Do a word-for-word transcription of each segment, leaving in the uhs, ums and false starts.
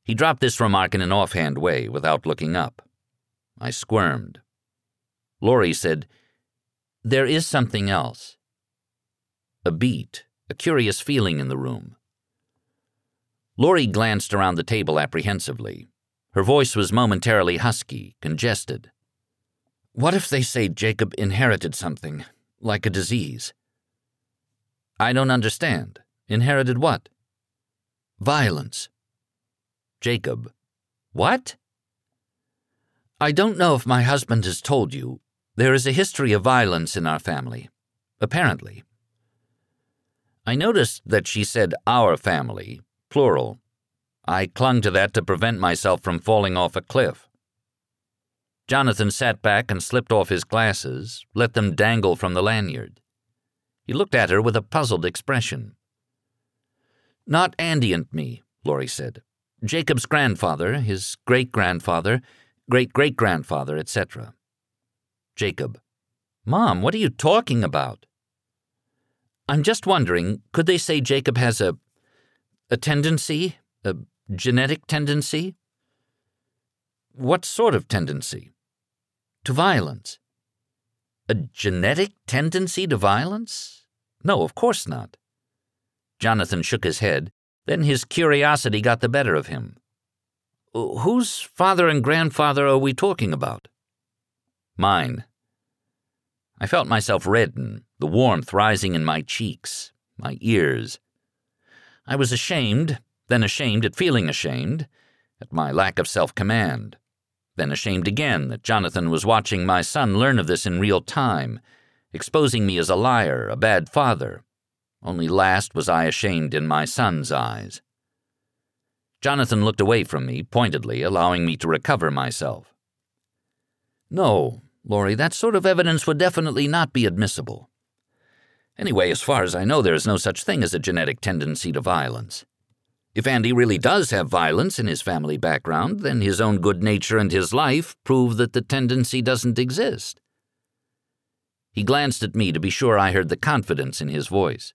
He dropped this remark in an offhand way, without looking up. I squirmed. Laurie said, "There is something else." A beat, a curious feeling in the room. Laurie glanced around the table apprehensively. Her voice was momentarily husky, congested. "What if they say Jacob inherited something, like a disease?" "I don't understand. Inherited what?" "Violence." "Jacob. What?" "I don't know if my husband has told you. There is a history of violence in our family. Apparently." I noticed that she said our family, plural. I clung to that to prevent myself from falling off a cliff. Jonathan sat back and slipped off his glasses, let them dangle from the lanyard. He looked at her with a puzzled expression. "Not Andy and me," Laurie said. "Jacob's grandfather, his great-grandfather, great-great-grandfather, et cetera" Jacob. "Mom, what are you talking about?" "I'm just wondering, could they say Jacob has a, a tendency, a genetic tendency?" "What sort of tendency?" "To violence." "A genetic tendency to violence? No, of course not." Jonathan shook his head, then his curiosity got the better of him. "Whose father and grandfather are we talking about?" "Mine." I felt myself redden, the warmth rising in my cheeks, my ears. I was ashamed, then ashamed at feeling ashamed, at my lack of self-command, then ashamed again that Jonathan was watching my son learn of this in real time, exposing me as a liar, a bad father. Only last was I ashamed in my son's eyes. Jonathan looked away from me, pointedly, allowing me to recover myself. "No, Laurie, that sort of evidence would definitely not be admissible. Anyway, as far as I know, there is no such thing as a genetic tendency to violence. If Andy really does have violence in his family background, then his own good nature and his life prove that the tendency doesn't exist." He glanced at me to be sure I heard the confidence in his voice.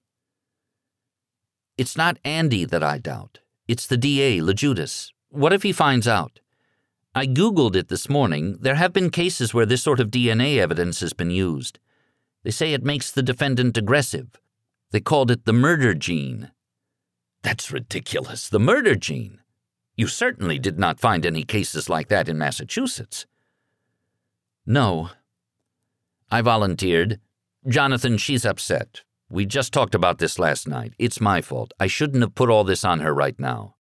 "It's not Andy that I doubt. It's the D A, LeJudas. What if he finds out? I Googled it this morning. There have been cases where this sort of D N A evidence has been used. They say it makes the defendant aggressive. They called it the murder gene." "That's ridiculous. The murder gene. You certainly did not find any cases like that in Massachusetts." "No." I volunteered. "Jonathan, she's upset. We just talked about this last night. It's my fault. I shouldn't have put all this on her right now."